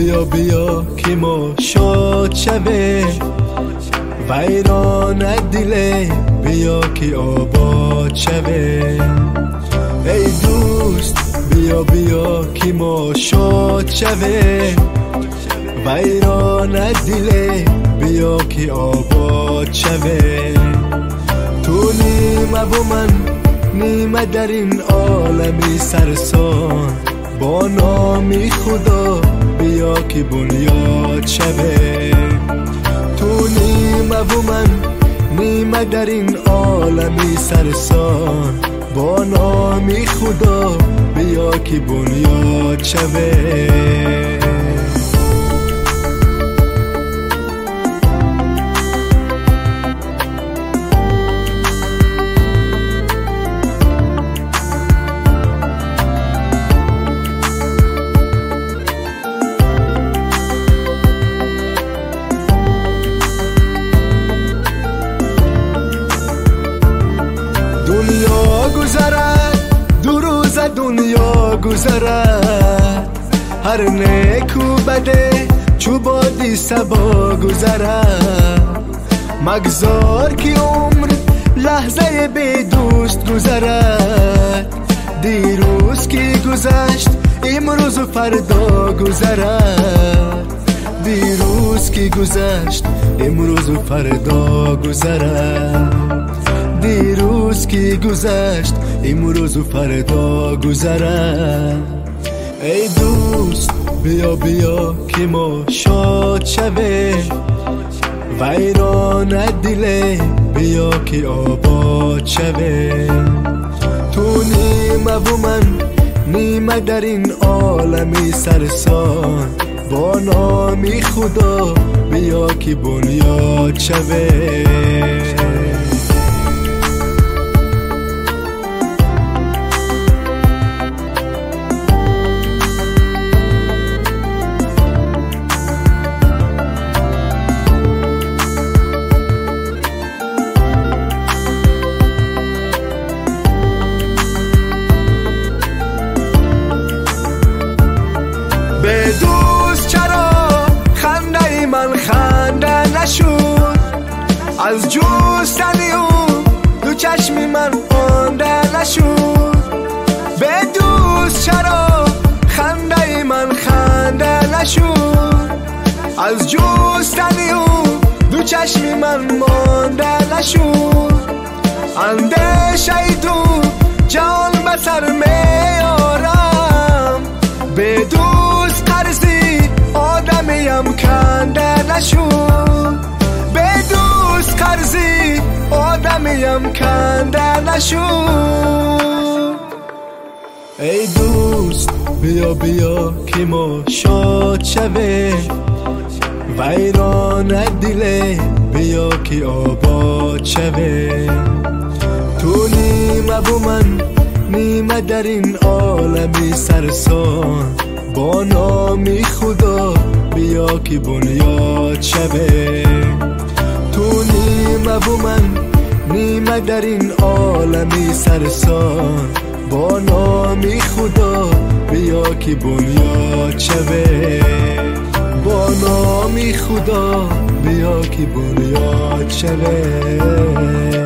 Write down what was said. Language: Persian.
بیا بیا که ما شاد شوه ویران دله بیا که آباد شوه ای دوست بیا بیا که ما شاد شوه ویران دله بیا که آباد شوه تو نیمه و من نیمه در این عالمی سرسان با نامی خدا بیا که بنیاد شوه تو نیمه و من نیمه در این عالمی سرسان با نامی خدا بیا که بنیاد شوه دنیا گذرد دو روز دنیا گذرد هر نیک و بده چو بادی صبا گذرد مگذار که عمر لحظه به دوست گذرد دیروز که گذشت امروز و فردا گذرد دیروز که گذشت امروز و فردا گذرد دیروز که گذشت امروز و فردا گذرد ای دوست بیا بیا که ما شاد شوه ویران دله بیا که آباد شوه تو نیمه و من نیمه در این عالمی سرسان با نامی خدا بیا که بنیاد شوه به دوست چرا خنده من خنده نشد از جستنی اون دو چشم من مانده نشد به دوست چرا خنده من خنده نشد از جستنی اون دو چشم من مانده نشد اندیشه تو جان به سر میارم به دوست قرضی آدمیم کنده نشد به دوست قرضی آدمیم کنده نشد ای دوست بیا بیا که ما شاد شوه ویران دله بیا که آباد شوه تو نیمه و من نیمه در این عالمی سرسان با نامی خدا بیا که بنیاد شوه تو نیمه و من نیمه در این عالمی سرسان با نامی خدا بیا که بنیاد شوه با نامی خدا بیا که بنیاد شوه